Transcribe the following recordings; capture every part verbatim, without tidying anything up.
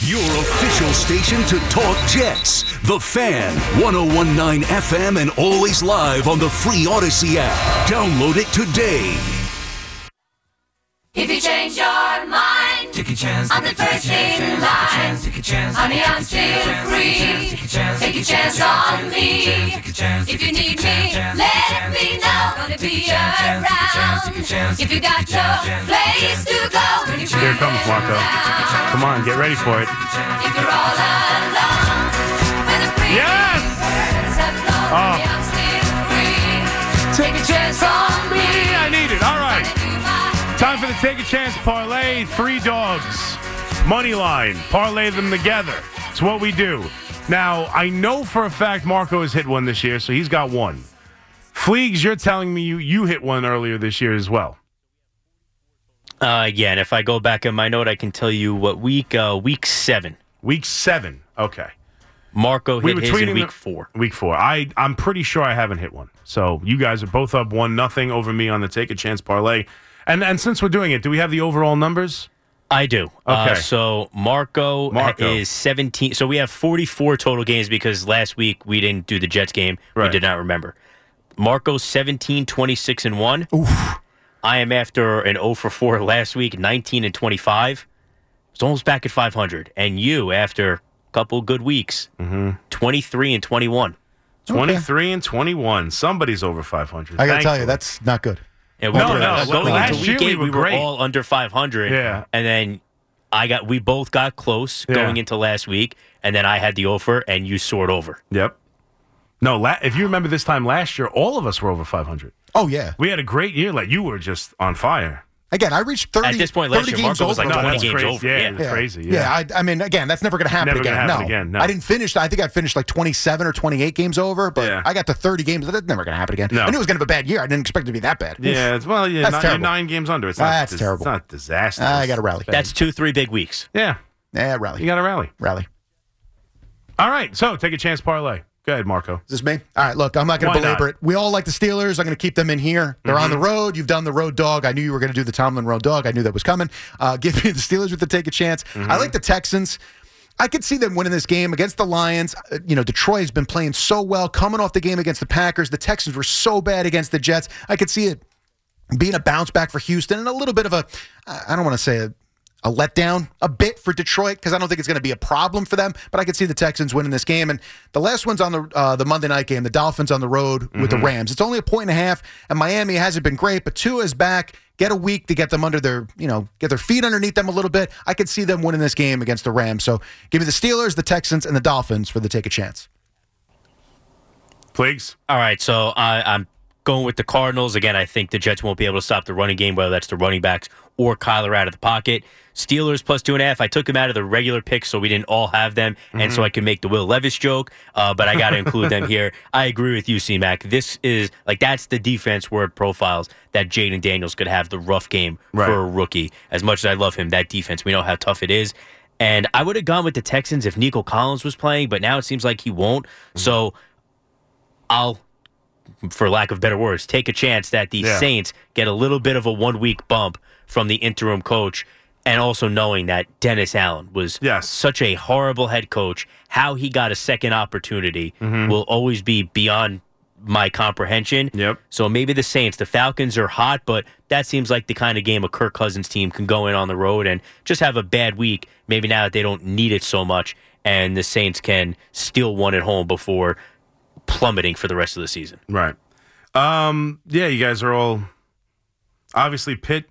Your official station to talk Jets. The Fan, one oh one point nine F M and always live on the free Odyssey app. Download it today. If you change your mind, take a chance. I'm the first in line. Honey, I'm still free. Take a chance on me. If you need me, let me know. Gonna be around. If you got no place to go, here comes Marco. Come on, get ready for it. If you're all alone, when the free yes! birds have flown, Oh. I'm still free. Take a chance on me. I need it. All right. Time for the Take a Chance parlay. Three dogs. Money line. Parlay them together. It's what we do. Now, I know for a fact Marco has hit one this year, so he's got one. Fleegs, you're telling me you, you hit one earlier this year as well. Uh, yeah, and if I go back in my note, I can tell you what week, uh, week seven. Week seven. Okay. Marco hit We were his in tweeting week the- four. Week four. I, I'm pretty sure I haven't hit one. So you guys are both up one nothing over me on the Take a Chance parlay. And and since we're doing it, do we have the overall numbers? I do. Uh, Okay. so Marco, Marco. is seventeen. So we have forty-four total games because last week we didn't do the Jets game. Right. We did not remember. Marco's seventeen, twenty-six, and one. Oof. I am after an oh for four last week, nineteen and twenty-five. It's almost back at five hundred. And you, after a couple good weeks, Mm-hmm. twenty-three and twenty-one. twenty-three and twenty-one. Somebody's over five hundred. I got to tell Thankfully. you, that's not good. And we No, were, no, uh, going last into year week we eight, were we were great. all under five hundred. Yeah. And then I got, we both got close Yeah. going into last week, and then I had the offer, and you soared over. Yep. No, la- if you remember this time last year, all of us were over five hundred. Oh, yeah. We had a great year. Like you were just on fire. Again, I reached thirty. At this point last thirty year, games Marco was over. like No, twenty that's games crazy. over. Yeah, Yeah. it was crazy. Yeah. Yeah, I, I mean, again, that's never going to happen Never again. gonna happen no. again, no. I didn't finish. I think I finished like twenty-seven or twenty-eight games over, but Yeah. I got to thirty games. That's never going to happen again. No. I knew it was going to be a bad year. I didn't expect it to be that bad. Yeah, it's, well, yeah, That's not, you're terrible. nine games under. It's not, That's dis- terrible. It's not disastrous. I got to rally. That's two, three big weeks. Yeah, Yeah, you rally. got to rally. Rally. All right, so take a chance parlay. Go ahead, Marco. Is this me? All right, look, I'm not going Why to belabor not? it. We all like the Steelers. I'm going to keep them in here. They're on the road. You've done the road dog. I knew you were going to do the Tomlin road dog. I knew that was coming. Uh, give me the Steelers with the take a chance. I like the Texans. I could see them winning this game against the Lions. Uh, you know, Detroit has been playing so well, coming off the game against the Packers. The Texans were so bad against the Jets. I could see it being a bounce back for Houston and a little bit of a, I don't want to say a, a letdown a bit for Detroit because I don't think it's going to be a problem for them, but I could see the Texans winning this game. And the last one's on the uh, the Monday night game, the Dolphins on the road with the Rams. It's only a point and a half, and Miami hasn't been great, but Tua is back. Get a week to get them under their, you know, get their feet underneath them a little bit. I could see them winning this game against the Rams. So give me the Steelers, the Texans, and the Dolphins for the take a chance. Please. All right, so I, I'm going with the Cardinals. Again, I think the Jets won't be able to stop the running game, whether that's the running backs or Kyler out of the pocket. Steelers plus two and a half. I took them out of the regular picks, so we didn't all have them, and so I can make the Will Levis joke, uh, but I got to include them here. I agree with you, C-Mac. This is, like, that's the defense where it profiles that Jaden Daniels could have the rough game Right. for a rookie. As much as I love him, that defense, we know how tough it is. And I would have gone with the Texans if Nico Collins was playing, but now it seems like he won't. So I'll, for lack of better words, take a chance that the Yeah. Saints get a little bit of a one-week bump from the interim coach, and also knowing that Dennis Allen was Yes. such a horrible head coach. How he got a second opportunity Mm-hmm. will always be beyond my comprehension. Yep. So maybe the Saints, the Falcons are hot, but that seems like the kind of game a Kirk Cousins team can go in on the road and just have a bad week, maybe now that they don't need it so much, and the Saints can steal one at home before plummeting for the rest of the season. Right. Um, yeah, you guys are all obviously Pitt.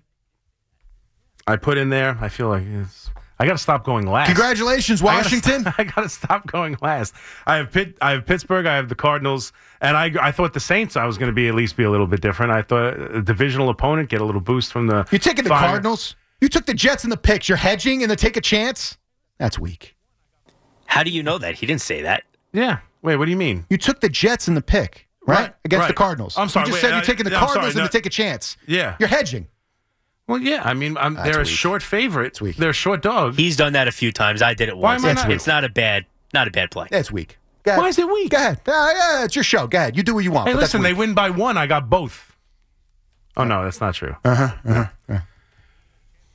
I put in there. I feel like it's, I got to stop going last. Congratulations, Washington. I got to stop going last. I have Pitt. I have Pittsburgh. I have the Cardinals, and I I thought the Saints. I was going to be at least be a little bit different. I thought a divisional opponent get a little boost from the. You're taking the fire. Cardinals. You took the Jets in the picks. You're hedging and then take a chance? That's weak. How do you know that? He didn't say that. Yeah. Wait. What do you mean? You took the Jets in the pick, right? Right, Against right. the Cardinals. I'm sorry, You just wait, said you're I- taking the yeah, I'm Cardinals sorry, and no- to take a chance. Yeah. You're hedging. Well, yeah. I mean, I'm, That's they're a weak. short favorite. It's weak. They're a short dog. He's done that a few times. I did it Why once. am I it's, not? it's not a bad, not a bad play. That's weak. Go ahead. Why is it weak? Go ahead. Uh, yeah, it's your show. Go ahead. You do what you want. Hey, but that's listen. They weak. win by one. I got both. Oh no, that's not true. Uh-huh, uh-huh, uh-huh.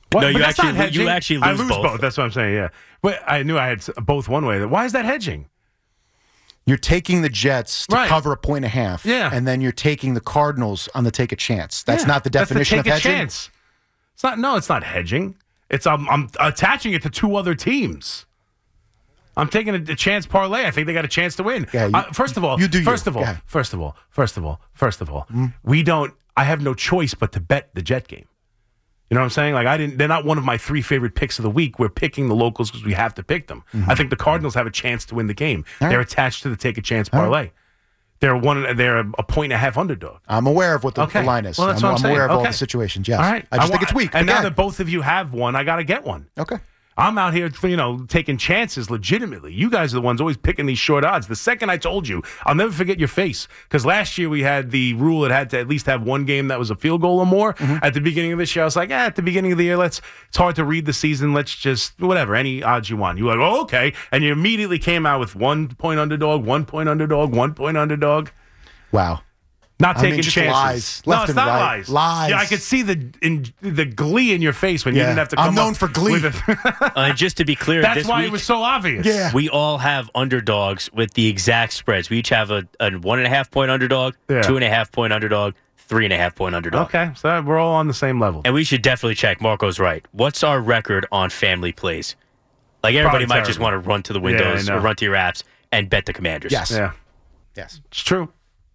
What? No, you But that's actually- not hedging. you actually I lose lose both. That's what I'm saying. Yeah, but I knew I had s- both one way. Why is that hedging? You're taking the Jets to Right. cover a point and a half. Yeah. And then you're taking the Cardinals on the take a chance. That's Yeah, not the definition that's the of take a hedging. chance. It's not. No, it's not hedging. It's I'm, I'm attaching it to two other teams. I'm taking a, a chance parlay. I think they got a chance to win. Yeah, you- uh, first of all, you do you. first of all, Yeah. first of all, first of all, first of all, we don't. I have no choice but to bet the Jet game. You know what I'm saying? Like I didn't. They're not one of my three favorite picks of the week. We're picking the locals because we have to pick them. I think the Cardinals have a chance to win the game. right. They're attached to the take a chance parlay. They're one. They're a, a point and a half underdog. I'm aware of what the, Okay. the line is. Well, that's I'm, what I'm I'm saying. aware of all Okay. the situations. Yes. All right. I just wa- think it's weak. And but now yeah. that both of you have one, I got to get one. Okay. I'm out here, you know, taking chances legitimately. You guys are the ones always picking these short odds. The second I told you, I'll never forget your face. Because last year we had the rule it had to at least have one game that was a field goal or more. Mm-hmm. At the beginning of this year, I was like, eh, at the beginning of the year, let's. It's hard to read the season. Let's just whatever, any odds you want. You were like, oh, okay, and you immediately came out with one point underdog, one point underdog, one point underdog. Wow. Not I taking mean, just chances. lies, No, left it's and not right. lies. Lies. Yeah, I could see the in, the glee in your face when you Yeah. didn't have to come I'm known up for glee. with a- Uh, just to be clear, That's this why week, it was so obvious. Yeah. we all have underdogs with the exact spreads. We each have a, a one and a half point underdog, Yeah. two and a half point underdog, three and a half point underdog. Okay, so we're all on the same level. And we should definitely check. Marco's right. What's our record on family plays? Like everybody Probably might just want terrible. to run to the Yeah, windows I know. or run to your apps and bet the Commanders. Yes. Yeah, Yes. it's true.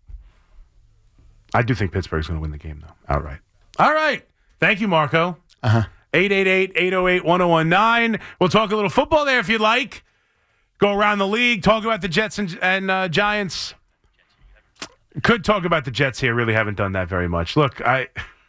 I do think Pittsburgh's going to win the game, though, outright. All right. Thank you, Marco. Uh-huh. eight eight eight, eight oh eight, one oh one nine. We'll talk a little football there if you'd like. Go around the league, talk about the Jets and, and uh, Giants. Could talk about the Jets here. Really haven't done that very much. Look, I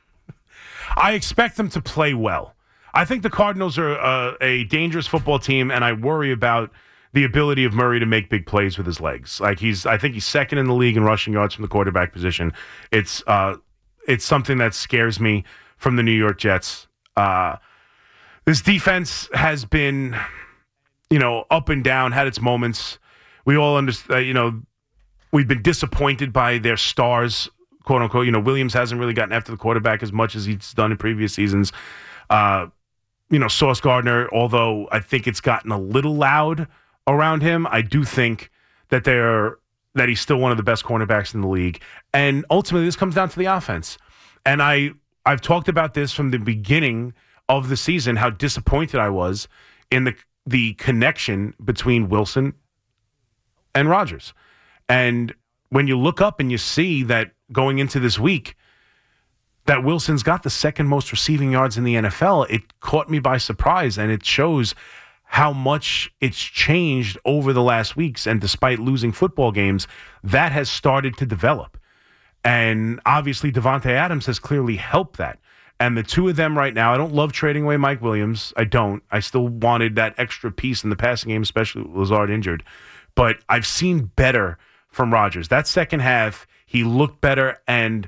I expect them to play well. I think the Cardinals are uh, a dangerous football team, and I worry about the ability of Murray to make big plays with his legs. Like he's, I think he's second in the league in rushing yards from the quarterback position. It's uh, it's something that scares me from the New York Jets. Uh, this defense has been, you know, up and down, had its moments. We all understand, uh, you know, we've been disappointed by their stars, quote unquote. You know, Williams hasn't really gotten after the quarterback as much as he's done in previous seasons. Uh, you know, Sauce Gardner, although I think it's gotten a little loud around him, I do think that they're that he's still one of the best cornerbacks in the league. And ultimately, this comes down to the offense. And I I've talked about this from the beginning of the season, how disappointed I was in the the connection between Wilson and Rodgers. And when you look up and you see that going into this week, that Wilson's got the second most receiving yards in the N F L, it caught me by surprise, and it shows how much it's changed over the last weeks. And despite losing football games, that has started to develop. And obviously, Devontae Adams has clearly helped that. And the two of them right now, I don't love trading away Mike Williams. I don't. I still wanted that extra piece in the passing game, especially with Lazard injured. But I've seen better from Rodgers. That second half, he looked better, and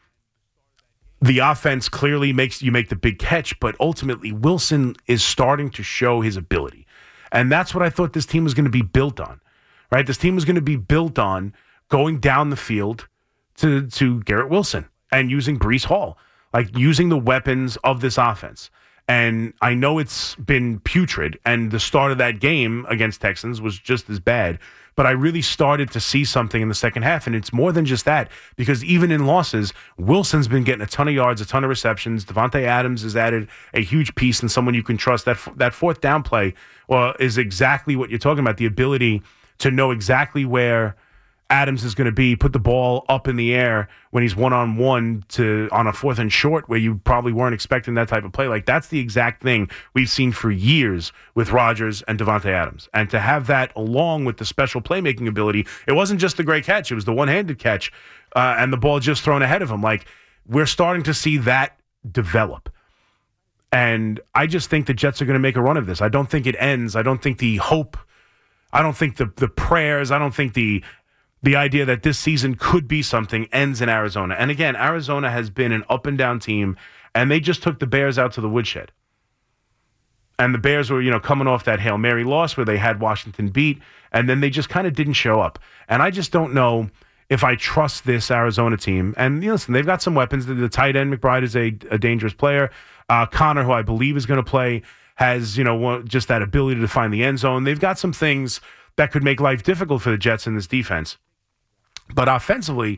the offense clearly makes you make the big catch, but ultimately Wilson is starting to show his ability. And that's what I thought this team was going to be built on, right? This team was going to be built on going down the field to, to Garrett Wilson and using Breece Hall, like using the weapons of this offense. And I know it's been putrid, and the start of that game against Texans was just as bad. But I really started to see something in the second half, and it's more than just that, because even in losses, Wilson's been getting a ton of yards, a ton of receptions. Devontae Adams has added a huge piece and someone you can trust. That that fourth down play well, is exactly what you're talking about, the ability to know exactly where Adams is going to be, put the ball up in the air when he's one-on-one to on a fourth and short where you probably weren't expecting that type of play. Like, that's the exact thing we've seen for years with Rodgers and Devontae Adams. And to have that along with the special playmaking ability, it wasn't just the great catch, it was the one-handed catch uh, and the ball just thrown ahead of him. Like, we're starting to see that develop. And I just think the Jets are going to make a run of this. I don't think it ends. I don't think the hope, I don't think the the prayers, I don't think the The idea that this season could be something ends in Arizona. And again, Arizona has been an up and down team, and they just took the Bears out to the woodshed. And the Bears were, you know, coming off that Hail Mary loss where they had Washington beat, and then they just kind of didn't show up. And I just don't know if I trust this Arizona team. And you know, listen, they've got some weapons. The, the tight end, McBride, is a, a dangerous player. Uh, Connor, who I believe is going to play, has, you know, one, just that ability to find the end zone. They've got some things that could make life difficult for the Jets in this defense. But offensively,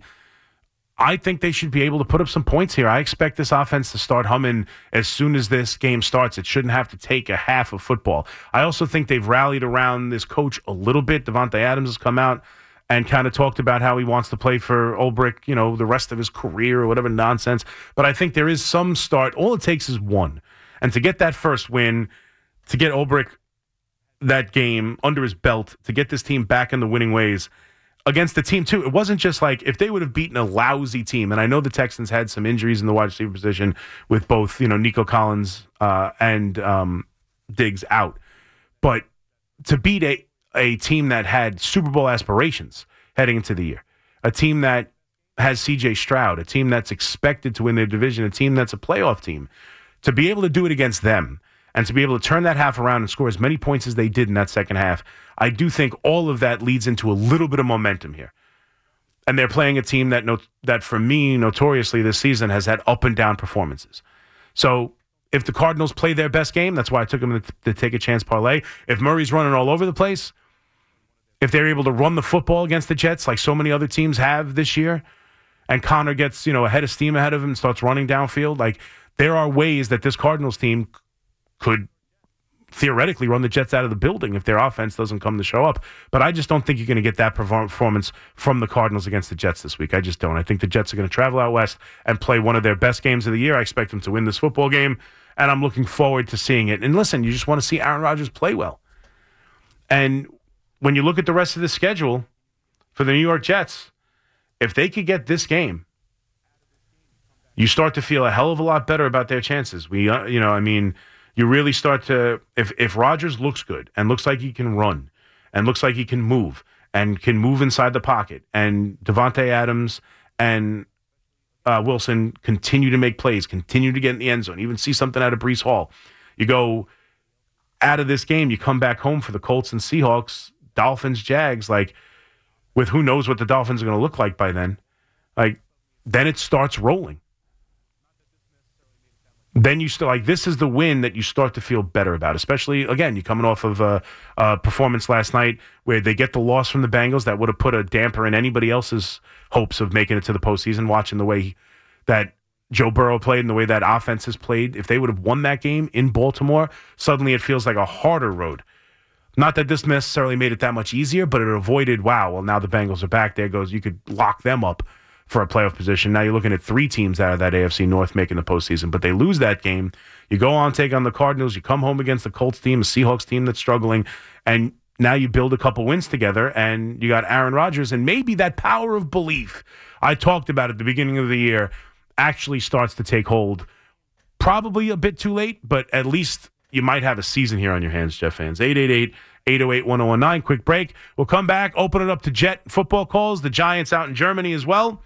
I think they should be able to put up some points here. I expect this offense to start humming as soon as this game starts. It shouldn't have to take a half of football. I also think they've rallied around this coach a little bit. Davante Adams has come out and kind of talked about how he wants to play for Ulbrich, you know, the rest of his career or whatever nonsense. But I think there is some start. All it takes is one. And to get that first win, to get Ulbrich that game under his belt, to get this team back in the winning ways against the team, too. It wasn't just like if they would have beaten a lousy team, and I know the Texans had some injuries in the wide receiver position with both, you know, Nico Collins uh, and um, Diggs out. But to beat a a team that had Super Bowl aspirations heading into the year, a team that has C J Stroud, a team that's expected to win their division, a team that's a playoff team, to be able to do it against them and to be able to turn that half around and score as many points as they did in that second half, I do think all of that leads into a little bit of momentum here. And they're playing a team that, no, that for me, notoriously this season has had up and down performances. So if the Cardinals play their best game, that's why I took them to, to take a chance parlay. If Murray's running all over the place, if they're able to run the football against the Jets like so many other teams have this year, and Connor gets, you know, a head of steam ahead of him and starts running downfield, like there are ways that this Cardinals team could theoretically run the Jets out of the building if their offense doesn't come to show up. But I just don't think you're going to get that performance from the Cardinals against the Jets this week. I just don't. I think the Jets are going to travel out west and play one of their best games of the year. I expect them to win this football game, and I'm looking forward to seeing it. And listen, you just want to see Aaron Rodgers play well. And when you look at the rest of the schedule for the New York Jets, if they could get this game, you start to feel a hell of a lot better about their chances. We, uh, you know, I mean, you really start to, if if Rodgers looks good and looks like he can run and looks like he can move and can move inside the pocket, and Davante Adams and uh, Wilson continue to make plays, continue to get in the end zone, even see something out of Breece Hall, you go out of this game, you come back home for the Colts and Seahawks, Dolphins, Jags, like, with who knows what the Dolphins are going to look like by then, like, then it starts rolling. Then you still, like, this is the win that you start to feel better about, especially, again, you're coming off of a, a performance last night where they get the loss from the Bengals that would have put a damper in anybody else's hopes of making it to the postseason, watching the way that Joe Burrow played and the way that offense has played. If they would have won that game in Baltimore, suddenly it feels like a harder road. Not that this necessarily made it that much easier, but it avoided, wow, well, now the Bengals are back. There goes, you could lock them up for a playoff position. Now you're looking at three teams out of that A F C North making the postseason, but they lose that game. You go on, take on the Cardinals. You come home against the Colts team, a Seahawks team that's struggling, and now you build a couple wins together, and you got Aaron Rodgers, and maybe that power of belief I talked about at the beginning of the year actually starts to take hold. Probably a bit too late, but at least you might have a season here on your hands, Jeff fans. eight eight eight, eight oh eight, one oh one nine. Quick break. We'll come back, open it up to Jet football calls. The Giants out in Germany as well.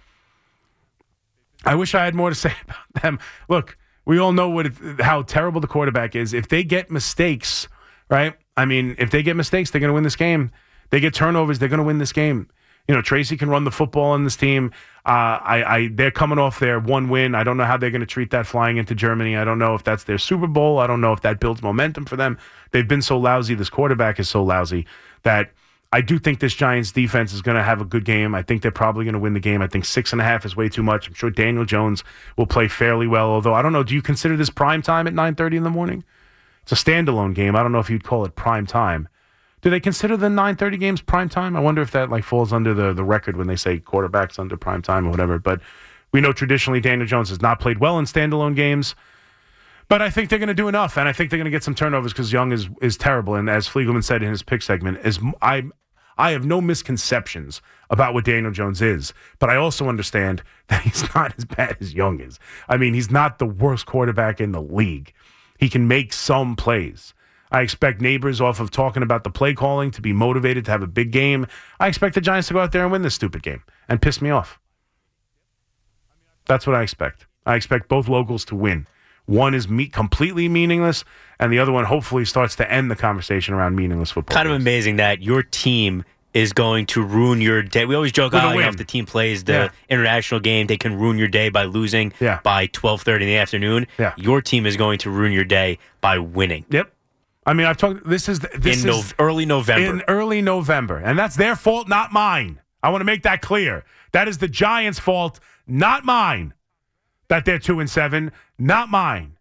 I wish I had more to say about them. Look, we all know what it, how terrible the quarterback is. If they get mistakes, right? I mean, if they get mistakes, they're going to win this game. They get turnovers, they're going to win this game. You know, Tracy can run the football on this team. Uh, I, I, they're coming off their one win. I don't know how they're going to treat that flying into Germany. I don't know if that's their Super Bowl. I don't know if that builds momentum for them. They've been so lousy. This quarterback is so lousy that I do think this Giants defense is going to have a good game. I think they're probably going to win the game. I think six and a half is way too much. I'm sure Daniel Jones will play fairly well, although I don't know. Do you consider this prime time at nine thirty in the morning? It's a standalone game. I don't know if you'd call it prime time. Do they consider the nine thirty games prime time? I wonder if that like falls under the, the record when they say quarterbacks under prime time or whatever. But we know traditionally Daniel Jones has not played well in standalone games. But I think they're going to do enough, and I think they're going to get some turnovers because Young is is terrible. And as Fliegelman said in his pick segment, is I I have no misconceptions about what Daniel Jones is, but I also understand that he's not as bad as Young is. I mean, he's not the worst quarterback in the league. He can make some plays. I expect Neighbors, off of talking about the play calling, to be motivated to have a big game. I expect the Giants to go out there and win this stupid game and piss me off. That's what I expect. I expect both locals to win. One is me- completely meaningless, and the other one hopefully starts to end the conversation around meaningless football. Kind of games. amazing that your team is going to ruin your day. We always joke, With a oh, you know, win. if the team plays the Yeah. international game, they can ruin your day by losing Yeah. by twelve thirty in the afternoon. Yeah. Your team is going to ruin your day by winning Yep. I mean, I've talked. This is the, this in is Nov- early November. in early November, and that's their fault, not mine. I want to make that clear. That is the Giants' fault, not mine. That they're two and seven, not mine.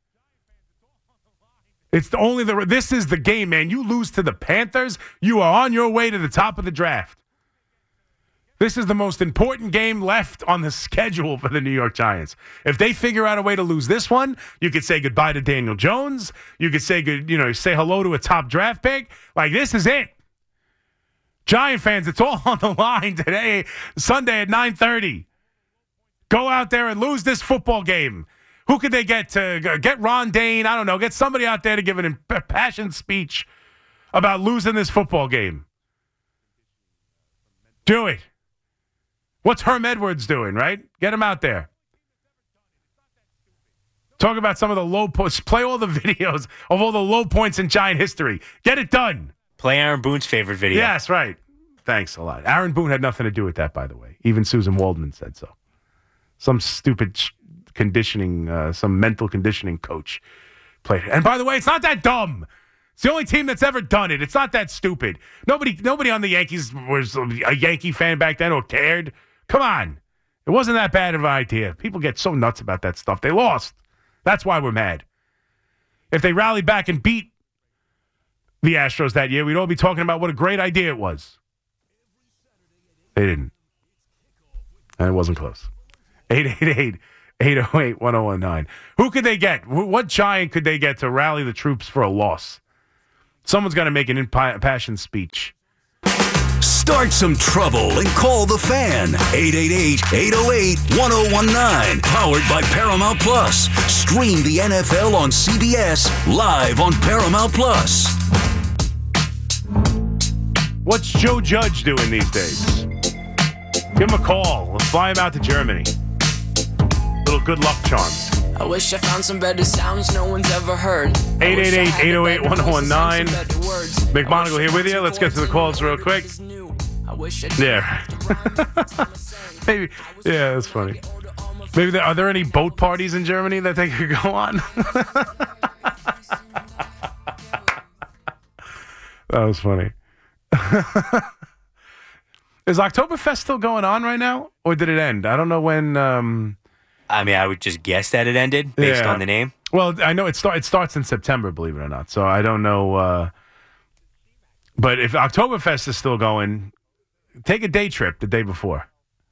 It's the only the. This is the game, man. You lose to the Panthers, you are on your way to the top of the draft. This is the most important game left on the schedule for the New York Giants. If they figure out a way to lose this one, you could say goodbye to Daniel Jones. You could say good, you know, say hello to a top draft pick. Like, this is it. Giant fans, it's all on the line today, Sunday at nine thirty. Go out there and lose this football game. Who could they get to get Ron Dane? I don't know. Get somebody out there to give an impassioned speech about losing this football game. Do it. What's Herm Edwards doing, right? Get him out there. Talk about some of the low points. Play all the videos of all the low points in Giant history. Get it done. Play Aaron Boone's favorite video. Yes, right. Thanks a lot. Aaron Boone had nothing to do with that, by the way. Even Susan Waldman said so. Some stupid sh- conditioning, uh, some mental conditioning coach played it. And by the way, it's not that dumb. It's the only team that's ever done it. It's not that stupid. Nobody, nobody on the Yankees was a Yankee fan back then or cared. Come on. It wasn't that bad of an idea. People get so nuts about that stuff. They lost. That's why we're mad. If they rallied back and beat the Astros that year, we'd all be talking about what a great idea it was. They didn't. And it wasn't close. eight eight eight, eight oh eight, one oh one nine. Who could they get? What Giant could they get to rally the troops for a loss? Someone's got to make an impassioned speech. Start some trouble and call the Fan. eight eight eight, eight oh eight, one oh one nine. Powered by Paramount Plus. Stream the N F L on C B S live on Paramount Plus. What's Joe Judge doing these days? Give him a call. Let's fly him out to Germany. Little good luck charm. I wish I found some better sounds no one's ever heard. eight eight eight, eight oh eight, one oh one nine. McMonagle here with you. Let's get to the calls real quick. Yeah. Maybe. Yeah, that's funny. Maybe there, are there any boat parties in Germany that they could go on? That was funny. Is Oktoberfest still going on right now, or did it end? I don't know when. Um, I mean, I would just guess that it ended based Yeah. on the name. well, I know it start it starts in September, believe it or not. So I don't know. Uh, but if Oktoberfest is still going, take a day trip the day before.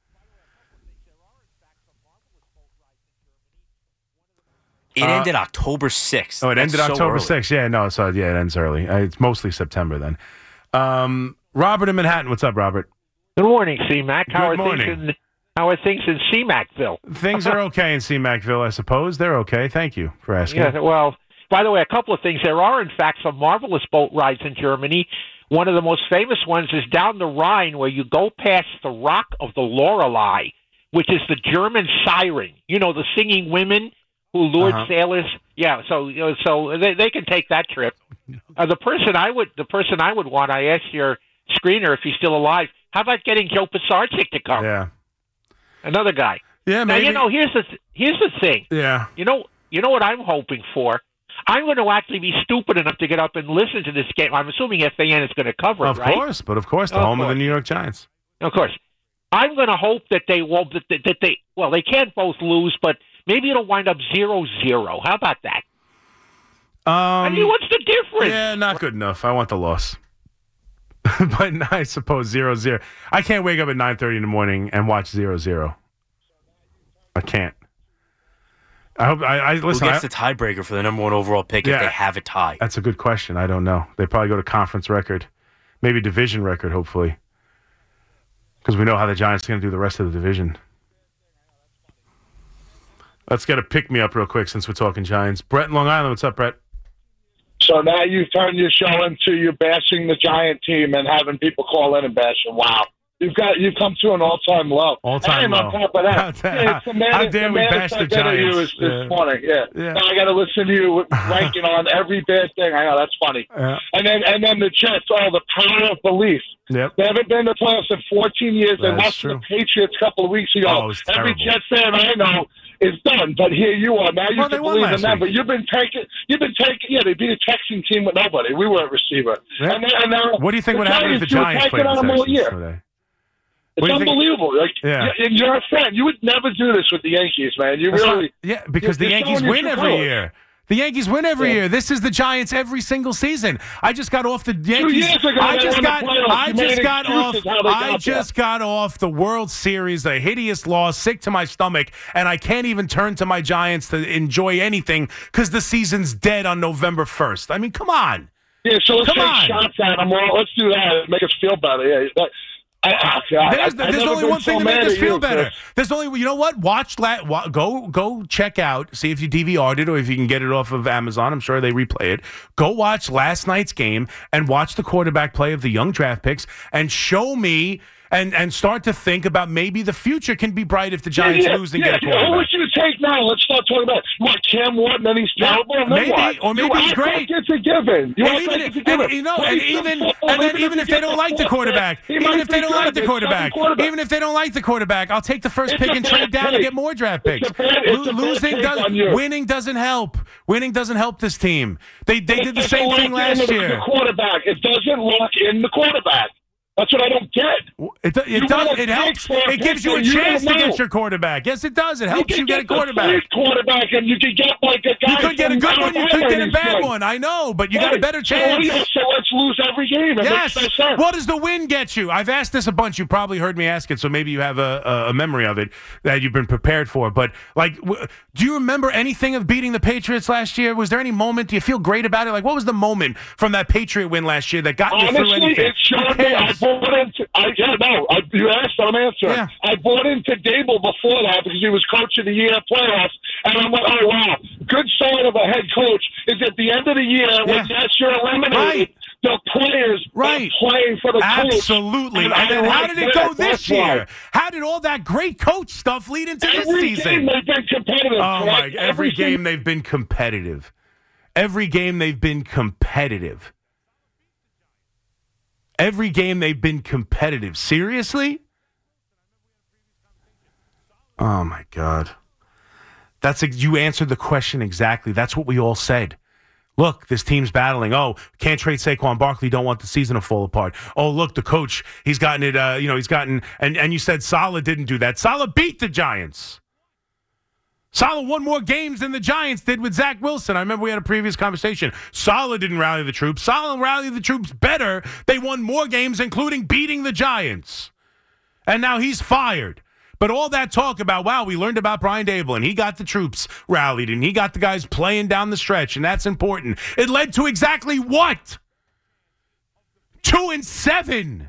It Uh, ended October sixth. Oh, it That's ended so October early. sixth. Yeah, no, so yeah, it ends early. Uh, It's mostly September then. Um, Robert in Manhattan. What's up, Robert? Good morning, C-Mac. How Good are morning. things in How are things in C-Macville? Things are okay in C Macville, I suppose. They're okay. Thank you for asking. Yeah. Well, by the way, a couple of things. There are, in fact, some marvelous boat rides in Germany. One of the most famous ones is down the Rhine, where you go past the Rock of the Lorelei, which is the German siren. You know, the singing women who lured Uh-huh. sailors. Yeah. So, you know, so they they can take that trip. Uh, the person I would the person I would want. I asked your screener if he's still alive. How about getting Joe Pisarcik to come? Yeah. Another guy. Yeah, Now maybe. you know. Here's the th- here's the thing. yeah. You know, you know what I'm hoping for? I'm going to actually be stupid enough to get up and listen to this game. I'm assuming F A N is going to cover it, Of right? course, but of course, the Of home of the course. New York Giants. Of course. I'm going to hope that they won't. That, that, that they well, they can't both lose, but maybe it'll wind up zero zero. How about that? I Um, mean, what's the difference? yeah, not good enough. I want the loss. But I suppose zero zero. I can't wake up at nine thirty in the morning and watch zero zero. I can't. I hope. I, I Who listen. I, gets the tiebreaker for the number one overall pick Yeah. if they have a tie? that's a good question. I don't know. They probably go to conference record, maybe division record. Hopefully, because we know how the Giants are going to do the rest of the division. Let's get a pick me up real quick since we're talking Giants. Brett in Long Island. What's up, Brett? So now you've turned your show into you bashing the Giant team and having people call in and bash them. Wow. You've got you've come to an all-time low. All-time and low. on top of that, How da- yeah, it's the man, how dare the we man bash the that's ahead of you Giants. is this Yeah. morning. Yeah. Yeah. Now I got to listen to you ranking on every bad thing. I know that's funny. Yeah. And then and then the Jets. Oh, the power of belief. Yep. They haven't been to the playoffs in fourteen years. They That's lost to true. the Patriots a couple of weeks ago. Oh, it was Every terrible. Jets fan I know is done. But here you are. Now you Well, they can won believe in last them. week. But you've been taking. You've been taking. Yeah, they beat a Texan team with nobody. We weren't receiver. Yeah. And, then- and now What do you think the would happen if the you were Giants taking played the on them all Texans year. today? It's What do you think- unbelievable. Like, Yeah. you- and you're a fan. You would never do this with the Yankees, man. You That's really. not- yeah, because the you're Yankees showing your win true every colors. year. The Yankees win every Yeah. year. This is the Giants every single season. I just got off the Yankees. years ago, I they just won the got. playoffs. I You just made got off. excuses how they I got just got off the World Series, a hideous loss, sick to my stomach, and I can't even turn to my Giants to enjoy anything because the season's dead on November first. I mean, come on. Yeah, so let's Come take on. shots at them. Well, let's do that. Make us feel better. Yeah. That, I, I, I, There's, I've there's never only been one so thing to make mad us at feel you, better. Chris. There's only, you know what? Watch, la- wa- go go check out, see if you D V R'd it or if you can get it off of Amazon. I'm sure they replay it. Go watch last night's game and watch the quarterback play of the young draft picks and show me and, and start to think about maybe the future can be bright if the Giants yeah, lose and yeah, get a yeah. quarterback. Who should take now? Let's start talking about what Cam Wharton and he's Yeah, terrible. And maybe, then what? or maybe you he's act great. Like it's a given. You And act even, like it's a and, given. you know, Play and some even football. and then Maybe even he if they gets don't a like the fourth quarterback, pick. He even might if they be don't good. like the They're quarterback, starting quarterback. even if they don't like the quarterback, I'll take the first It's pick a and bad trade down and take. get more draft It's picks. a bad- it's Lo- a bad losing take does, on you. winning doesn't help. Winning doesn't help this team. They they did the It's same locked thing last into year. The quarterback. It doesn't lock in the quarterback. That's what I don't get. It, do- it You does. wanna It helps. pick for a It gives you a pick, you chance to don't get know. your quarterback. Yes, it does. It helps you, can get a the quarterback. third quarterback, and you can get like a guy. You could get a from good one. You could get a Alabama bad and he's one. I know, but you good. got a better So, chance. yeah, so let's lose every game. It Yes. makes no sense. What does the win get you? I've asked this a bunch. You probably heard me ask it, so maybe you have a, a, a memory of it that you've been prepared for. But, like, w- do you remember anything of beating the Patriots last year? Was there any moment? Do you feel great about it? Like, what was the moment from that Patriot win last year that got you through Honestly, anything? it showed Who me. I cares? bought into. I yeah, no. I, you asked, I'm answering. Yeah. I bought into Dable before that because he was coach of the year at playoffs, and I'm like, oh wow, good sign of a head coach is at the end of the year when Yeah. yes, you're eliminated. Right. The players Right. are playing for the coach. Absolutely. And And then I how like did it that. go this That's why. year? How did all that great coach stuff lead into this Every season? game they've been competitive. Oh my! correct? Every single- game they've been competitive. Every game they've been competitive. Every game they've been competitive. Seriously? Oh my God! That's ex- you answered the question exactly. That's what we all said. Look, this team's battling. Oh, can't trade Saquon Barkley. Don't want the season to fall apart. Oh, look, the coach, he's gotten it. Uh, you know, he's gotten. And and you said Saleh didn't do that. Saleh beat the Giants. Saleh won more games than the Giants did with Zach Wilson. I remember we had a previous conversation. Saleh didn't rally the troops. Saleh rallied the troops better. They won more games, including beating the Giants. And now he's fired. But all that talk about, wow, we learned about Brian Dable, and he got the troops rallied, and he got the guys playing down the stretch, and that's important. It led to exactly what? Two and seven.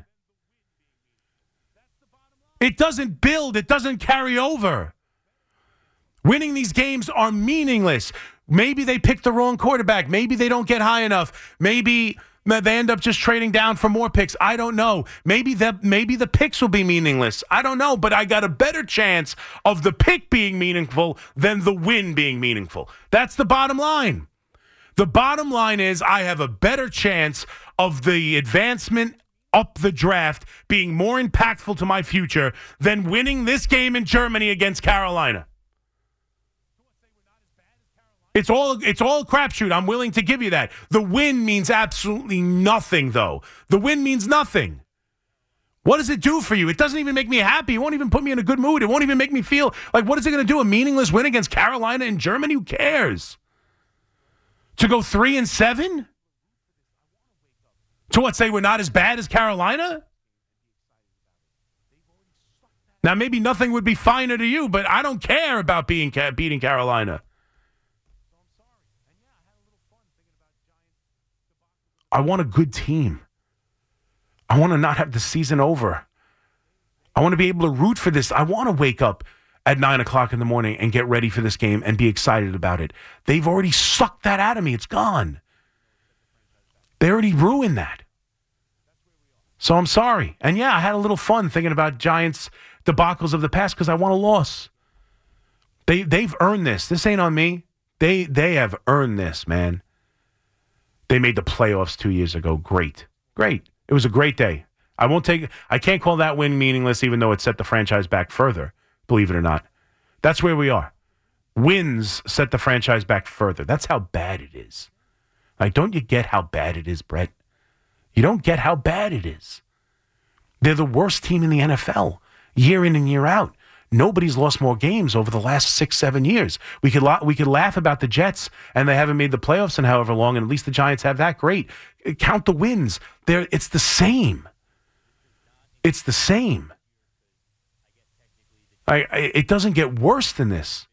It doesn't build. It doesn't carry over. Winning these games are meaningless. Maybe they picked the wrong quarterback. Maybe they don't get high enough. Maybe they end up just trading down for more picks. I don't know. Maybe the, maybe the picks will be meaningless. I don't know, but I got a better chance of the pick being meaningful than the win being meaningful. That's the bottom line. The bottom line is I have a better chance of the advancement up the draft being more impactful to my future than winning this game in Germany against Carolina. It's all it's all a crapshoot. I'm willing to give you that. The win means absolutely nothing, though. The win means nothing. What does it do for you? It doesn't even make me happy. It won't even put me in a good mood. It won't even make me feel like, what is it going to do? A meaningless win against Carolina and Germany? Who cares? To go three and seven? To what, say we're not as bad as Carolina? Now, maybe nothing would be finer to you, but I don't care about being beating Carolina. I want a good team. I want to not have the season over. I want to be able to root for this. I want to wake up at nine o'clock in the morning and get ready for this game and be excited about it. They've already sucked that out of me. It's gone. They already ruined that. So I'm sorry. And yeah, I had a little fun thinking about Giants debacles of the past because I want a loss. They they've earned this. This ain't on me. They they have earned this, man. They made the playoffs two years ago. Great. Great. It was a great day. I won't take I can't call that win meaningless even though it set the franchise back further, believe it or not. That's where we are. Wins set the franchise back further. That's how bad it is. Like, don't you get how bad it is, Brett? You don't get how bad it is. They're the worst team in the N F L, year in and year out. Nobody's lost more games over the last six, seven years. We could la- we could laugh about the Jets, and they haven't made the playoffs in however long, and at least the Giants have that. Great. Count the wins. They're, it's the same. It's the same. I, I, it doesn't get worse than this.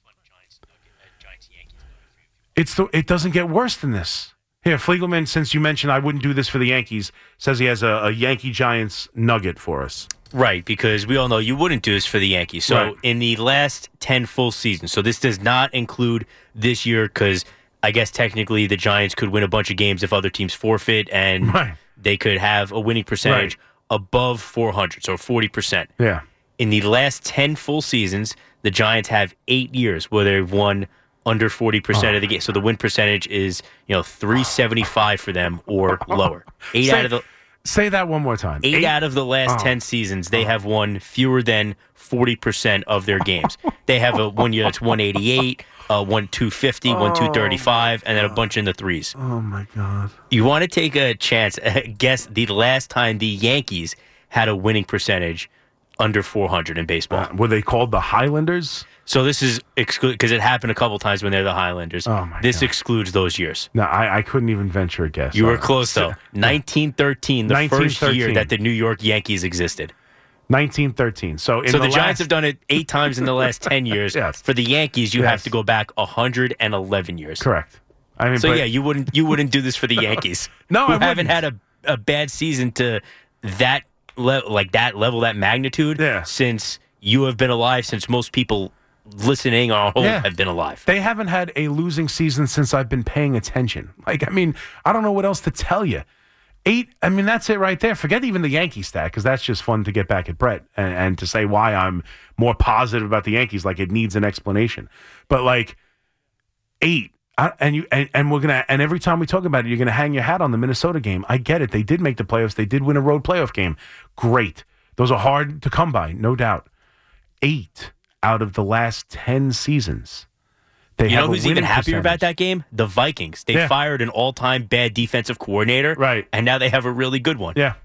It's the, it doesn't get worse than this. Here, Fliegelman, since you mentioned I wouldn't do this for the Yankees, says he has a, a Yankee-Giants nugget for us. Right, because we all know you wouldn't do this for the Yankees. So Right. in the last ten full seasons, so this does not include this year because I guess technically the Giants could win a bunch of games if other teams forfeit, and Right. they could have a winning percentage Right. above four hundred, so forty percent. Yeah. In the last ten full seasons, the Giants have eight years where they've won under forty percent Oh, of the game. So the win percentage is, you know, three seventy-five for them or lower. Eight Say, out of the say that one more time. eight, Eight- out of the last Oh. ten seasons, they have won fewer than forty percent of their games. They have a one year that's one eighty-eight, uh, one two fifty, one two thirty-five, and then a bunch in the threes. Oh, my God. You want to take a chance, guess the last time the Yankees had a winning percentage under four hundred in baseball. Uh, were they called the Highlanders? So this is exclude because it happened a couple times when they're the Highlanders. Oh, my this God. excludes those years. No, I, I couldn't even venture a guess. You were Uh, close though. nineteen thirteen, the first year nineteen thirteen. that the New York Yankees existed. nineteen thirteen. So, in So the, the, Giants last, have done it eight times in the last ten years. Yes. For the Yankees, you have Yes. to go back one hundred eleven years. Correct. I mean, So but- yeah, you wouldn't you wouldn't do this for the Yankees. No, who I haven't wouldn't. had a, a bad season to that le- like that level, that magnitude Yeah. since you have been alive, since most people listening on hold Yeah. have been alive. They haven't had a losing season since I've been paying attention. Like, I mean, I don't know what else to tell you. Eight, I mean, that's it right there. Forget even the Yankee stat, because that's just fun to get back at Brett and, and to say why I'm more positive about the Yankees, like it needs an explanation. But like eight, I, and you and, and we're gonna and every time we talk about it, you're gonna hang your hat on the Minnesota game. I get it. They did make the playoffs. They did win a road playoff game. Great. Those are hard to come by, no doubt. Eight out of the last ten seasons. They You have know a who's even winning happier about percentage. that game? The Vikings. They Yeah. fired an all-time bad defensive coordinator, Right. and now they have a really good one. Yeah.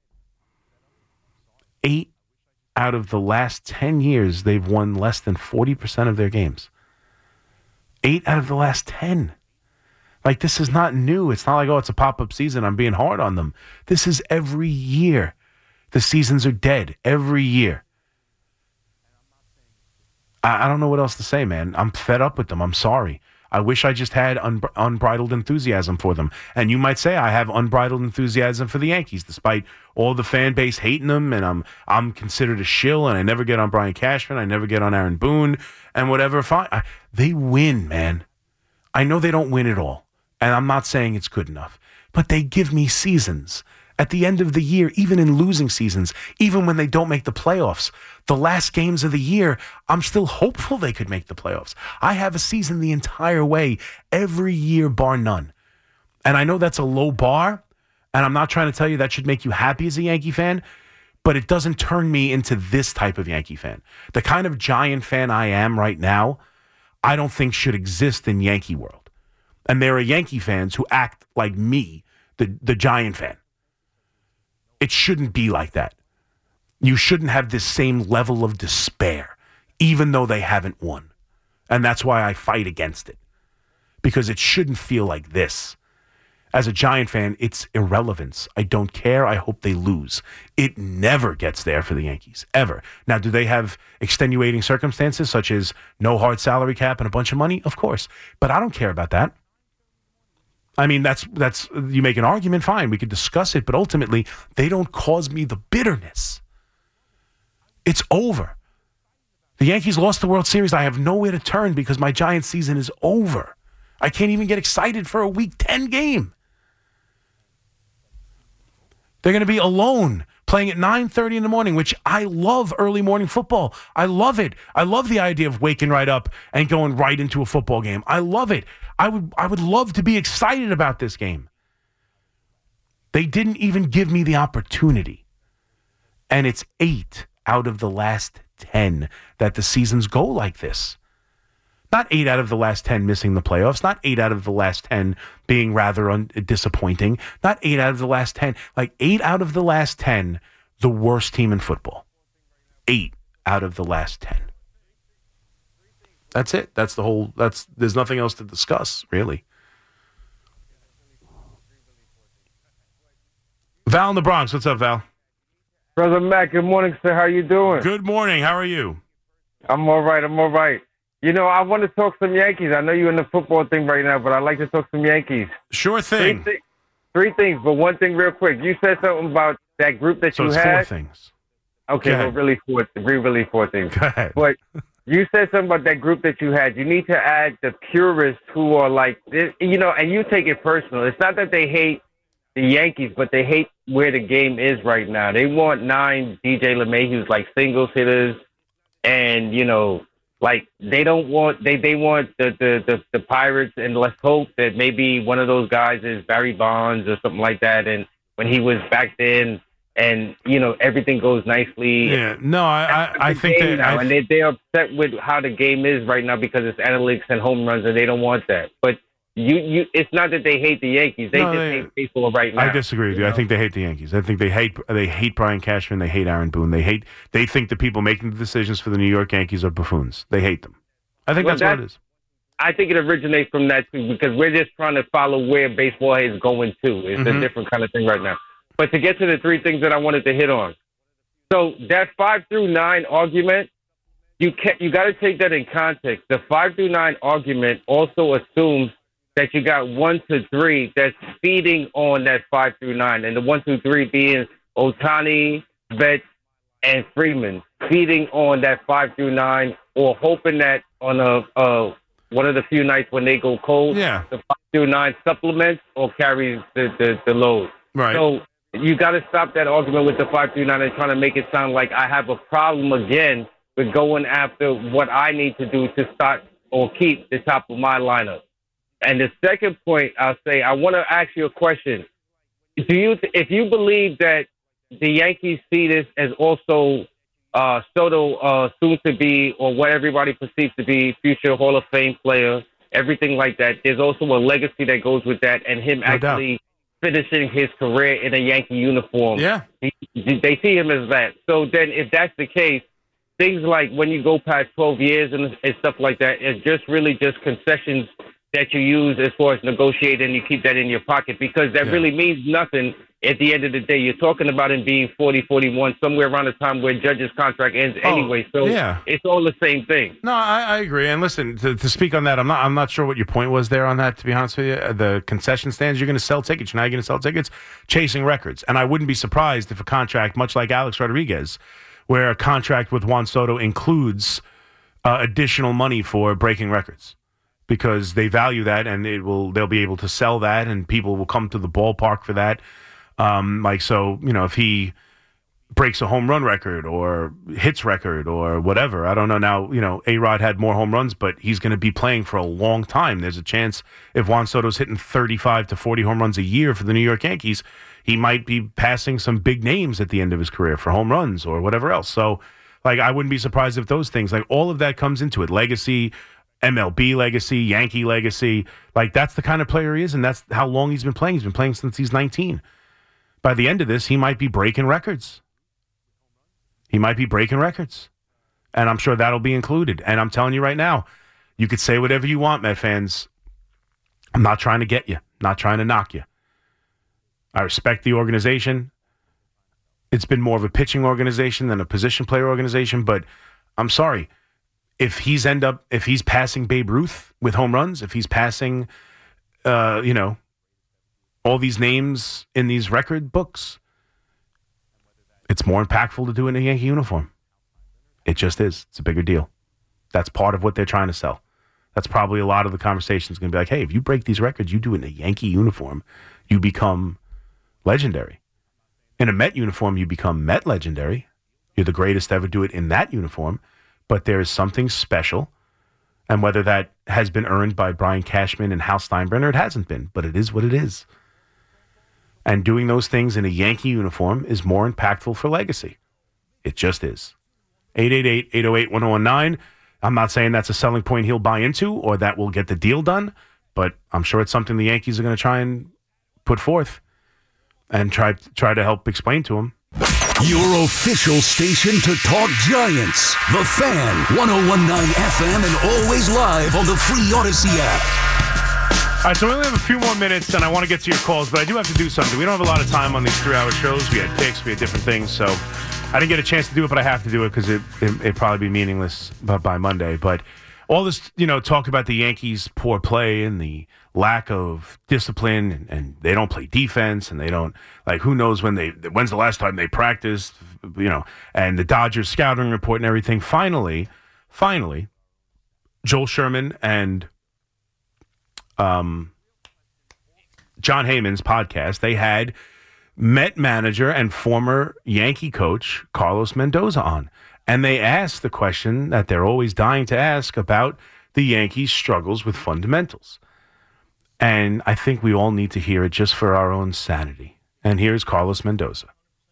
Eight out of the last ten years, they've won less than forty percent of their games. Eight out of the last ten. Like, this is not new. It's not like, oh, it's a pop-up season. I'm being hard on them. This is every year. The seasons are dead every year. I, I don't know what else to say, man. I'm fed up with them. I'm sorry. I wish I just had un- unbridled enthusiasm for them. And you might say I have unbridled enthusiasm for the Yankees, despite all the fan base hating them, and I'm I'm considered a shill, and I never get on Brian Cashman, I never get on Aaron Boone, and whatever. Fine, I, they win, man. I know they don't win it all, and I'm not saying it's good enough, but they give me seasons. At the end of the year, even in losing seasons, even when they don't make the playoffs, the last games of the year, I'm still hopeful they could make the playoffs. I have a season the entire way, every year, bar none. And I know that's a low bar, and I'm not trying to tell you that should make you happy as a Yankee fan, but it doesn't turn me into this type of Yankee fan. The kind of Giant fan I am right now, I don't think should exist in Yankee world. And there are Yankee fans who act like me, the, the Giant fan. It shouldn't be like that. You shouldn't have this same level of despair, even though they haven't won. And that's why I fight against it. Because it shouldn't feel like this. As a Giant fan, it's irrelevance. I don't care. I hope they lose. It never gets there for the Yankees, ever. Now, do they have extenuating circumstances, such as no hard salary cap and a bunch of money? Of course. But I don't care about that. I mean, that's, that's you make an argument, fine, we could discuss it, but ultimately, they don't cause me the bitterness. It's over. The Yankees lost the World Series. I have nowhere to turn because my Giants season is over. I can't even get excited for a Week ten game. They're going to be alone playing at nine thirty in the morning, which I love early morning football. I love it. I love the idea of waking right up and going right into a football game. I love it. I would I would love to be excited about this game. They didn't even give me the opportunity. And it's eight out of the last ten that the seasons go like this. Not eight out of the last ten missing the playoffs. Not eight out of the last ten being rather un- disappointing. Not eight out of the last ten. Like eight out of the last ten, the worst team in football. Eight out of the last ten. That's it. That's the whole, that's, there's nothing else to discuss, really. Val in the Bronx. What's up, Val? Brother Matt, good morning, sir. How you doing? Good morning. How are you? I'm all right. I'm all right. You know, I want to talk some Yankees. I know you're in the football thing right now, but I'd like to talk some Yankees. Sure thing. Three, th- three things, but one thing real quick. You said something about that group that so you it's had. four things. Okay, well, really four, really four things. Go ahead. But you said something about that group that you had. You need to add the purists who are like, you know, and you take it personal. It's not that they hate the Yankees, but they hate where the game is right now. They want nine D J LeMahieu's like singles hitters, and you know, like they don't want they they want the the the, the Pirates, and let's hope that maybe one of those guys is Barry Bonds or something like that. And when he was back then, and you know everything goes nicely. Yeah, no, I I, I think that now, I, and they they're upset with how the game is right now because it's analytics and home runs, and they don't want that. But You, you. It's not that they hate the Yankees. They No, just they- hate baseball right now. I disagree with you. I think they hate the Yankees. I think they hate they hate Brian Cashman. They hate Aaron Boone. They hate. They think the people making the decisions for the New York Yankees are buffoons. They hate them. I think Well, that's what it that's- is. I think it originates from that too, because we're just trying to follow where baseball is going to. It's Mhm. a different kind of thing right now. But to get to the three things that I wanted to hit on, so that five through nine argument, you can you got to take that in context. The five through nine argument also assumes that you got one to three that's feeding on that five through nine, and the one through three being Ohtani, Betts, and Freeman, feeding on that five through nine, or hoping that on a uh, one of the few nights when they go cold, Yeah. the five through nine supplements or carries the, the, the load. Right. So you got to stop that argument with the five through nine and trying to make it sound like I have a problem again with going after what I need to do to start or keep the top of my lineup. And the second point, I'll say, I want to ask you a question. Do you, if you believe that the Yankees see this as also uh, Soto, uh, soon to be, or what everybody perceives to be, future Hall of Fame player, everything like that, there's also a legacy that goes with that, and him No actually finishing his career in a Yankee uniform. Yeah. He, they see him as that. So then, if that's the case, things like when you go past twelve years and, and stuff like that, it's just really just concessions that you use as far as negotiating, and you keep that in your pocket, because that Yeah. really means nothing at the end of the day. You're talking about him being forty, forty-one, somewhere around the time where Judge's contract ends Oh, anyway. So yeah. it's all the same thing. No, I, I agree. And listen, to, to speak on that, I'm not I'm not sure what your point was there on that, to be honest with you. Uh, The concession stands, you're going to sell tickets. Now you're going to sell tickets, chasing records. And I wouldn't be surprised if a contract, much like Alex Rodriguez, where a contract with Juan Soto includes uh, additional money for breaking records, because they value that, and it will they'll be able to sell that, and people will come to the ballpark for that. Um, like, so, you know, if he breaks a home run record or hits record or whatever, I don't know. Now, you know, A-Rod had more home runs, but he's going to be playing for a long time. There's a chance if Juan Soto's hitting thirty-five to forty home runs a year for the New York Yankees, he might be passing some big names at the end of his career for home runs or whatever else. So, like, I wouldn't be surprised if those things, like, all of that comes into it. Legacy, M L B legacy, Yankee legacy. Like, that's the kind of player he is, and that's how long he's been playing. He's been playing since he's nineteen. By the end of this, he might be breaking records. He might be breaking records. And I'm sure that'll be included. And I'm telling you right now, you could say whatever you want, Met fans. I'm not trying to get you, not trying to knock you. I respect the organization. It's been more of a pitching organization than a position player organization, but I'm sorry. If he's end up, if he's passing Babe Ruth with home runs, if he's passing, uh, you know, all these names in these record books, it's more impactful to do it in a Yankee uniform. It just is. It's a bigger deal. That's part of what they're trying to sell. That's probably a lot of the conversations going to be like, hey, if you break these records, you do it in a Yankee uniform, you become legendary. In a Met uniform, you become Met legendary. You're the greatest to ever do it in that uniform. But there is something special. And whether that has been earned by Brian Cashman and Hal Steinbrenner, it hasn't been. But it is what it is. And doing those things in a Yankee uniform is more impactful for legacy. It just is. eight eight eight, eight oh eight, one oh one nine. I'm not saying that's a selling point he'll buy into or that will get the deal done, but I'm sure it's something the Yankees are going to try and put forth and try try to help explain to him. Your official station to talk Giants. The Fan, one oh one point nine F M and always live on the free Odyssey app. All right, so we only have a few more minutes, and I want to get to your calls, but I do have to do something. We don't have a lot of time on these three-hour shows. We had picks, we had different things, so I didn't get a chance to do it, but I have to do it because it, it, it'd probably be meaningless by, by Monday. But all this, you know, talk about the Yankees' poor play and the lack of discipline, and, and they don't play defense, and they don't, like, who knows when they, when's the last time they practiced, you know, and the Dodgers scouting report and everything. Finally, finally, Joel Sherman and um, John Heyman's podcast, they had Met manager and former Yankee coach Carlos Mendoza on. And they asked the question that they're always dying to ask about the Yankees' struggles with fundamentals. And I think we all need to hear it just for our own sanity. And here's Carlos Mendoza.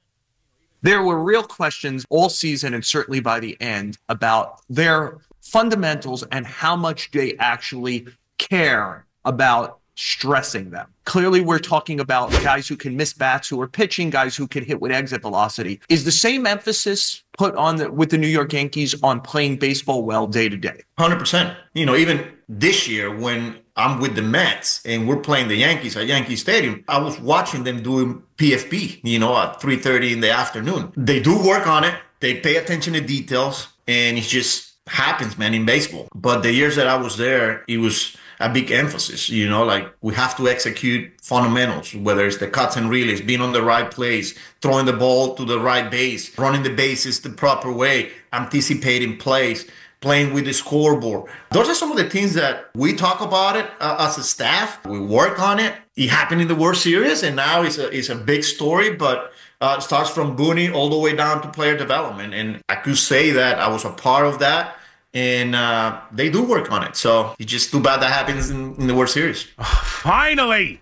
There were real questions all season and certainly by the end about their fundamentals and how much they actually care about stressing them. Clearly, we're talking about guys who can miss bats, who are pitching, guys who can hit with exit velocity. Is the same emphasis put on the, with the New York Yankees on playing baseball well day to day? one hundred percent. You know, even this year when I'm with the Mets and we're playing the Yankees at Yankee Stadium, I was watching them doing P F P, you know, at three thirty in the afternoon. They do work on it. They pay attention to details, and it just happens, man, in baseball. But the years that I was there, it was a big emphasis, you know, like we have to execute fundamentals, whether it's the cuts and relays, being on the right place, throwing the ball to the right base, running the bases the proper way, anticipating plays, playing with the scoreboard. Those are some of the things that we talk about it uh, as a staff. We work on it. It happened in the World Series, and now it's a, it's a big story, but uh, it starts from Booney all the way down to player development. And I could say that I was a part of that. And uh, they do work on it. So it's just too bad that happens in, in the World Series. Finally,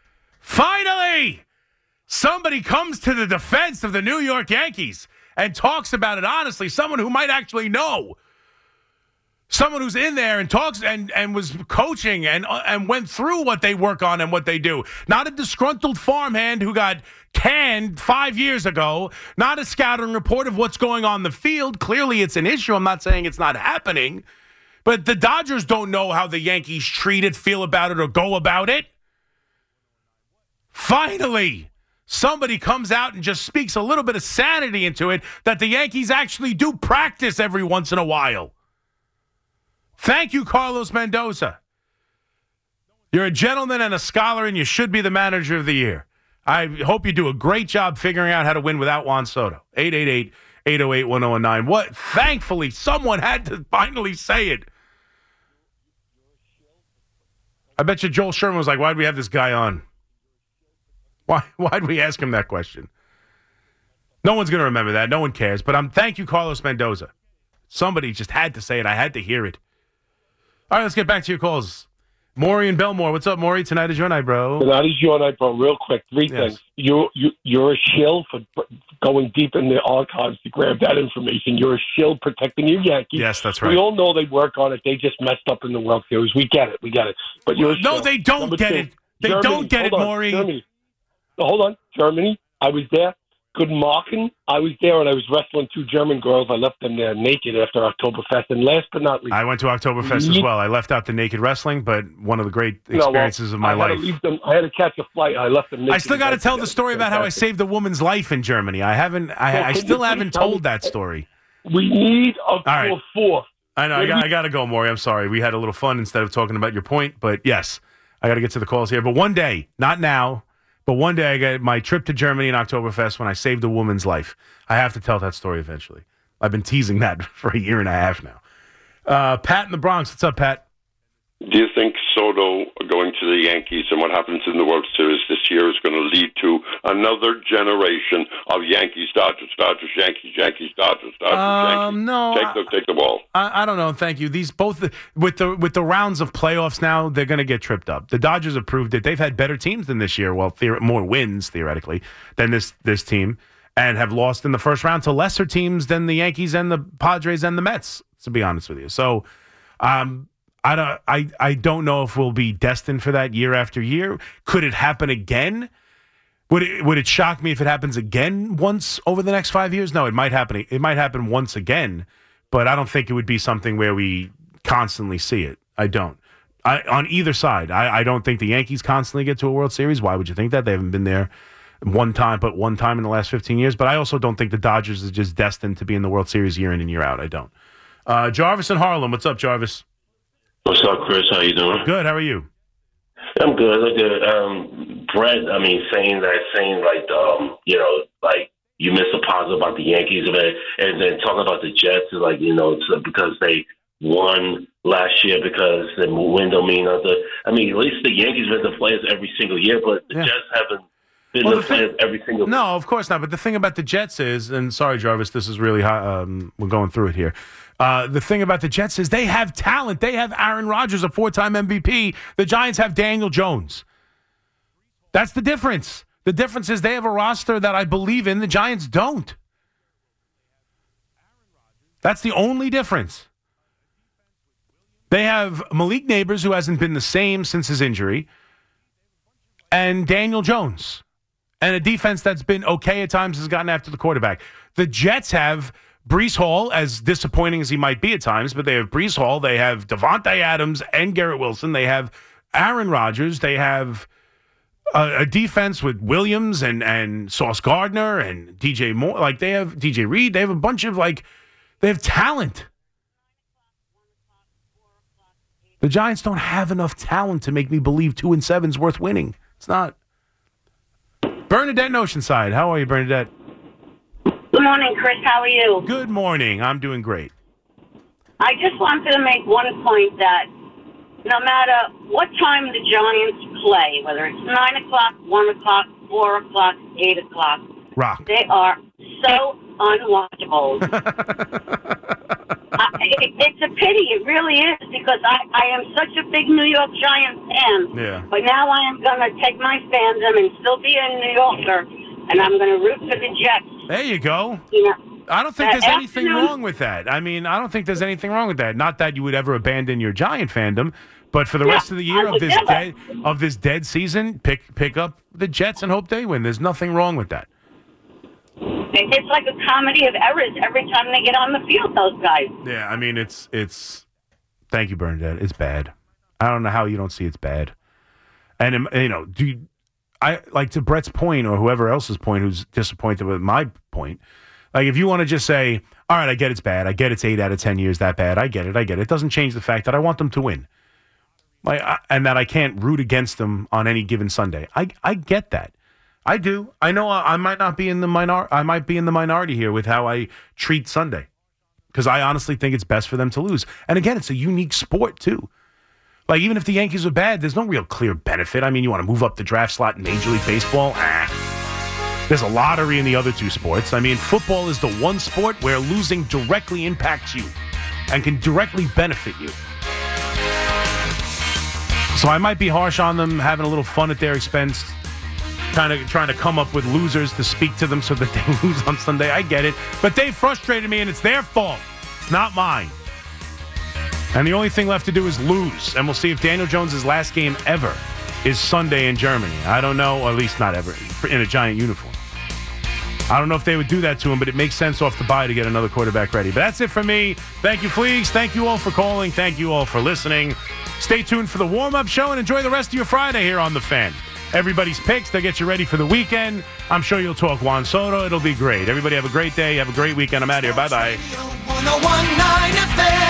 finally, somebody comes to the defense of the New York Yankees and talks about it honestly. Someone who might actually know. Someone who's in there and talks and, and was coaching and uh, and went through what they work on and what they do. Not a disgruntled farmhand who got canned five years ago. Not a scouting report of what's going on in the field. Clearly, it's an issue. I'm not saying it's not happening. But the Dodgers don't know how the Yankees treat it, feel about it, or go about it. Finally, somebody comes out and just speaks a little bit of sanity into it that the Yankees actually do practice every once in a while. Thank you, Carlos Mendoza. You're a gentleman and a scholar, and you should be the manager of the year. I hope you do a great job figuring out how to win without Juan Soto. eight eight eight, eight oh eight, one oh one nine. What? Thankfully, someone had to finally say it. I bet you Joel Sherman was like, why'd we have this guy on? Why, why'd we ask him that question? No one's going to remember that. No one cares. But I'm thank you, Carlos Mendoza. Somebody just had to say it. I had to hear it. All right, let's get back to your calls. Maury and Belmore. What's up, Maury? Tonight is your night, bro. Tonight is your night, bro. Real quick, three Yes. things. You, you, you're a shill for going deep in the archives to grab that information. You're a shill protecting your Yankees. Yes, that's right. We all know they work on it. They just messed up in the World Series. We get it. We get it. But you're a No, shill. they don't Number get two, it. They Germany. don't get it, Hold on. Maury. Germany. No, hold on. Germany. I was there. Good marking. I was there and I was wrestling two German girls. I left them there naked after Oktoberfest. And last but not least, I went to Oktoberfest as well. I left out the naked wrestling, but one of the great experiences no, well, of my I had life. To leave them, I had to catch a flight. I left them naked. I still got to tell the story about how I saved a woman's life in Germany. I haven't. I, Well, I can still you haven't please tell told me- that story. We need a right. full fourth. I know. I What got, do I got to go, Maury. I'm sorry. We had a little fun instead of talking about your point. But yes, I got to get to the calls here. But one day, not now, but one day I got my trip to Germany in Oktoberfest when I saved a woman's life. I have to tell that story eventually. I've been teasing that for a year and a half now. Uh, Pat in the Bronx. What's up, Pat? Do you think Soto going to the Yankees and what happens in the World Series this year is going to lead to another generation of Yankees, Dodgers, Dodgers, Yankees, Yankees, Dodgers, Dodgers, Um, Yankees? no, Take the, take the ball. I, I don't know. Thank you. These both with the with the rounds of playoffs now, they're going to get tripped up. The Dodgers have proved that they've had better teams than this year. Well, theor- more wins theoretically than this this team, and have lost in the first round to lesser teams than the Yankees and the Padres and the Mets. To be honest with you, so. Um, I don't, I, I don't know if we'll be destined for that year after year. Could it happen again? Would it would it shock me if it happens again once over the next five years? No, it might happen. It might happen once again, but I don't think it would be something where we constantly see it. I don't. I, on either side, I, I don't think the Yankees constantly get to a World Series. Why would you think that? They haven't been there one time, but one time in the last fifteen years. But I also don't think the Dodgers is just destined to be in the World Series year in and year out. I don't. Uh, Jarvis in Harlem. What's up, Jarvis? What's up, Chris? How you doing? Good. How are you? I'm good. I'm good. Um, Brett, I mean, saying that, saying like, um, you know, like you missed a positive about the Yankees, and then, and then talking about the Jets is like, you know, it's because they won last year because the win don't mean nothing. I mean, at least the Yankees win the players every single year, but the Yeah. Jets haven't been Well, the the thing- players every single. No, of course not. But the thing about the Jets is, and sorry, Jarvis, this is really high, um, we're going through it here. Uh, the thing about the Jets is they have talent. They have Aaron Rodgers, a four-time M V P. The Giants have Daniel Jones. That's the difference. The difference is they have a roster that I believe in. The Giants don't. That's the only difference. They have Malik Neighbors, who hasn't been the same since his injury, and Daniel Jones, and a defense that's been okay at times, has gotten after the quarterback. The Jets have Breece Hall, as disappointing as he might be at times, but they have Breece Hall, they have Devontae Adams and Garrett Wilson, they have Aaron Rodgers, they have a, a defense with Williams and, and Sauce Gardner and D J Moore, like they have D J Reed, they have a bunch of like, they have talent. The Giants don't have enough talent to make me believe two and seven's worth winning. It's not. Bernadette in Oceanside. How are you, Bernadette? Good morning, Chris. How are you? Good morning. I'm doing great. I just wanted to make one point that no matter what time the Giants play, whether it's nine o'clock, one o'clock, four o'clock, eight o'clock, Rock. they are so unwatchable. I, it, it's a pity. It really is, because I, I am such a big New York Giants fan. Yeah. But now I am going to take my fandom and still be a New Yorker, and I'm going to root for the Jets. There you go. You know, I don't think that there's anything afternoon- wrong with that. I mean, I don't think there's anything wrong with that. Not that you would ever abandon your Giant fandom, but for the No, rest of the year I of would this never. dead of this dead season, pick pick up the Jets and hope they win. There's nothing wrong with that. It- It's like a comedy of errors every time they get on the field, those guys. Yeah, I mean, it's it's. Thank you, Bernadette. It's bad. I don't know how you don't see it's bad. And um, you know, do you, I like to Brett's point or whoever else's point who's disappointed with my point? Like, if you want to just say, "All right, I get it's bad. I get it's eight out of ten years that bad. I get it. I get it." It doesn't change the fact that I want them to win, like, I, and that I can't root against them on any given Sunday. I I get that. I do. I know I, I might not be in the minor. I might be in the minority here with how I treat Sunday, because I honestly think it's best for them to lose. And again, it's a unique sport too. Like, even if the Yankees are bad, there's no real clear benefit. I mean, you want to move up the draft slot in Major League Baseball? Ah. There's a lottery in the other two sports. I mean, football is the one sport where losing directly impacts you and can directly benefit you. So I might be harsh on them, having a little fun at their expense, kind of trying to come up with losers to speak to them so that they lose on Sunday. I get it. But they frustrated me, and it's their fault. It's not mine. And the only thing left to do is lose. And we'll see if Daniel Jones' last game ever is Sunday in Germany. I don't know, or at least not ever, in a Giant uniform. I don't know if they would do that to him, but it makes sense off the bye to get another quarterback ready. But that's it for me. Thank you, Fleegs. Thank you all for calling. Thank you all for listening. Stay tuned for the warm-up show and enjoy the rest of your Friday here on The Fan. Everybody's picks. They'll get you ready for the weekend. I'm sure you'll talk Juan Soto. It'll be great. Everybody have a great day. Have a great weekend. I'm out here. Bye-bye. one oh one point nine F M